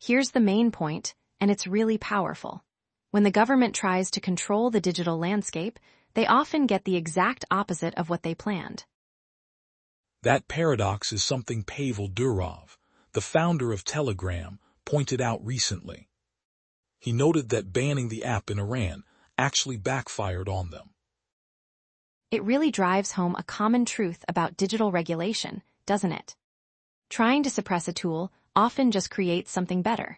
Here's the main point, and it's really powerful. When the government tries to control the digital landscape, they often get the exact opposite of what they planned. That paradox is something Pavel Durov, the founder of Telegram, pointed out recently. He noted that banning the app in Iran actually backfired on them. It really drives home a common truth about digital regulation, doesn't it? Trying to suppress a tool often just creates something better.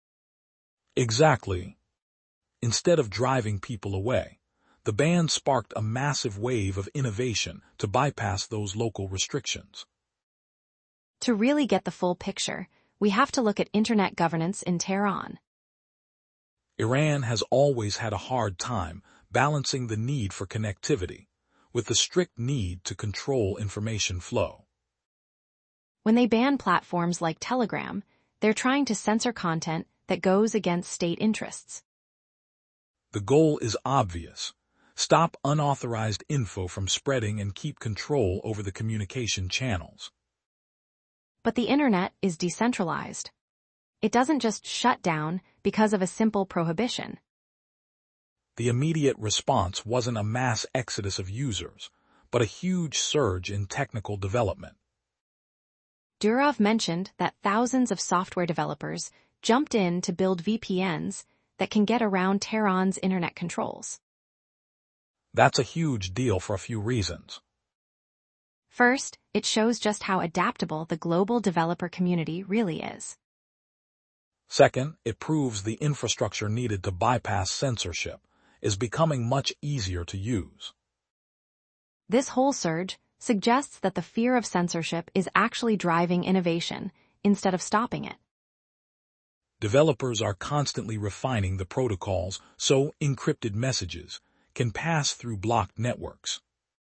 Exactly. Instead of driving people away, the ban sparked a massive wave of innovation to bypass those local restrictions. To really get the full picture, we have to look at internet governance in Tehran. Iran has always had a hard time balancing the need for connectivity with the strict need to control information flow. When they ban platforms like Telegram, they're trying to censor content that goes against state interests. The goal is obvious. Stop unauthorized info from spreading and keep control over the communication channels. But the internet is decentralized. It doesn't just shut down because of a simple prohibition. The immediate response wasn't a mass exodus of users, but a huge surge in technical development. Durov mentioned that thousands of software developers jumped in to build VPNs that can get around Tehran's internet controls. That's a huge deal for a few reasons. First, it shows just how adaptable the global developer community really is. Second, it proves the infrastructure needed to bypass censorship is becoming much easier to use. This whole surge suggests that the fear of censorship is actually driving innovation instead of stopping it. Developers are constantly refining the protocols so encrypted messages can pass through blocked networks.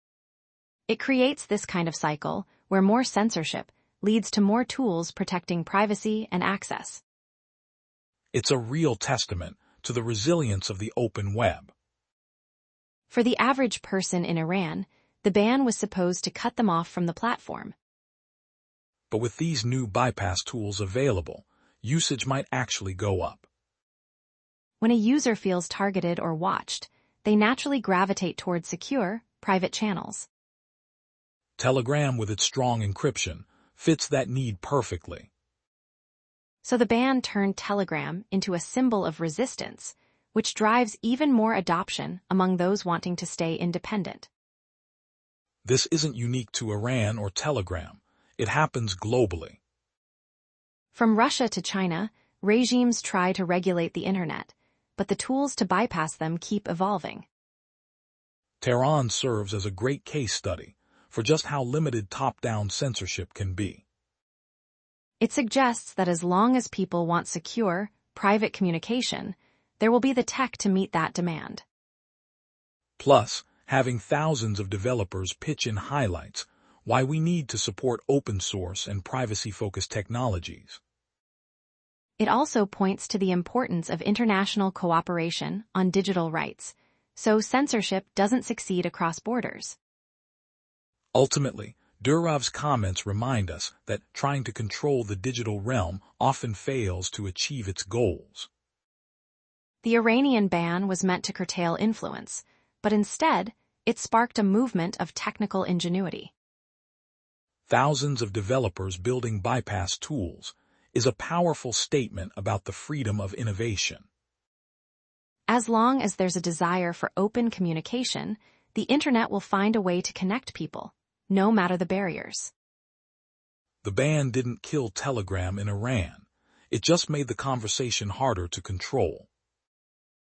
It creates this kind of cycle where more censorship leads to more tools protecting privacy and access. It's a real testament to the resilience of the open web. For the average person in Iran, the ban was supposed to cut them off from the platform. But with these new bypass tools available, usage might actually go up. When a user feels targeted or watched, they naturally gravitate towards secure, private channels. Telegram, with its strong encryption, fits that need perfectly. So the ban turned Telegram into a symbol of resistance, which drives even more adoption among those wanting to stay independent. This isn't unique to Iran or Telegram. It happens globally. From Russia to China, regimes try to regulate the internet, but the tools to bypass them keep evolving. Tehran serves as a great case study for just how limited top-down censorship can be. It suggests that as long as people want secure, private communication, there will be the tech to meet that demand. Plus, having thousands of developers pitch in highlights why we need to support open source and privacy-focused technologies. It also points to the importance of international cooperation on digital rights, so censorship doesn't succeed across borders. Ultimately, Durov's comments remind us that trying to control the digital realm often fails to achieve its goals. The Iranian ban was meant to curtail influence, but instead, it sparked a movement of technical ingenuity. Thousands of developers building bypass tools is a powerful statement about the freedom of innovation. As long as there's a desire for open communication, the internet will find a way to connect people, no matter the barriers. The ban didn't kill Telegram in Iran. It just made the conversation harder to control.